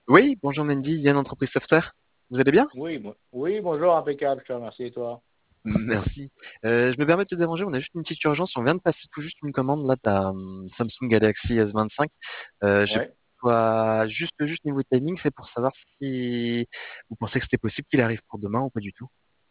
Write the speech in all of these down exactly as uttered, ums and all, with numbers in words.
Oui, bonjour Mandy, Yann Entreprise Software. Vous allez bien? Oui, bon- oui, bonjour, impeccable, je te remercie, et toi? Merci. Euh, je me permets de te déranger, on a juste une petite urgence, on vient de passer tout juste une commande là, ta hum, Samsung Galaxy S vingt-cinq. Euh, je Ouais. vois juste juste niveau timing, c'est pour savoir si vous pensez que c'était possible qu'il arrive pour demain ou pas du tout.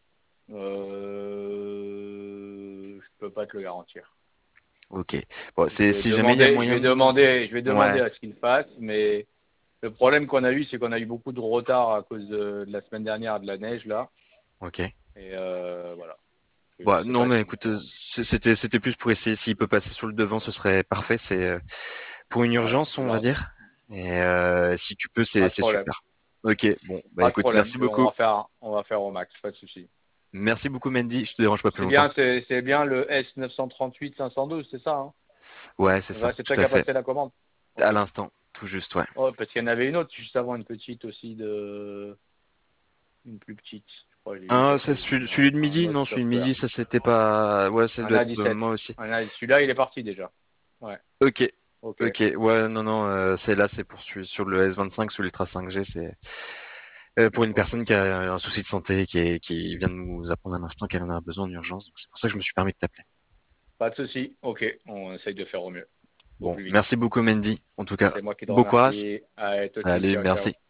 Euh, je peux pas te le garantir. Ok. Bon, Je c'est vais si jamais il y a demander, je moyen vais de... demander, je vais demander Ouais, à ce qu'il fasse, mais le problème qu'on a eu, c'est qu'on a eu beaucoup de retard à cause de, de la semaine dernière de la neige là, ok. et euh, voilà. Je Bon, sais non pas mais s'il écoute, euh, pourra. c- c'était c'était plus pour essayer s'il peut passer sur le devant, ce serait parfait. C'est euh, pour une Voilà. urgence, on va Alors, dire. Et euh, si tu peux, c'est pas de c'est problème, super. Ok, bon, bah pas de écoute, problème. merci Je- On beaucoup. va faire, on va faire au max, pas de souci. Merci beaucoup Mandy, je te dérange pas plus C'est longtemps. bien, c'est c'est bien le S neuf cent trente-huit cinq cent douze, c'est ça, hein? Ouais, c'est ça, Ouais, c'est toi tout qui à as fait. passé la commande. À Ok. l'instant, tout juste, ouais. Oh, parce qu'il y en avait une autre juste avant, une petite aussi de, une plus petite. Je crois que j'ai vu Ah, c'est passer celui, juste celui de un, un midi? autre Non, celui de software. midi, ça c'était pas... Ouais, ça Un doit être euh, A dix-sept. moi aussi. Un A- Celui-là, il est parti déjà. Ouais. Ok, Ok. ok, ouais, non, non, euh, c'est là, c'est pour celui- sur le S vingt-cinq, sur l'Ultra cinq G, c'est euh, pour une Ok. personne qui a un souci de santé, qui, est, qui vient de nous apprendre un instant qu'elle en a besoin d'urgence, donc c'est pour ça que je me suis permis de t'appeler. Pas de souci. Ok. On essaye de faire au mieux. Au Bon, plus vite. merci beaucoup Mandy, en tout cas, C'est moi qui te bon courage. remercie. Allez, toi aussi. Allez, Ciao, ciao. merci.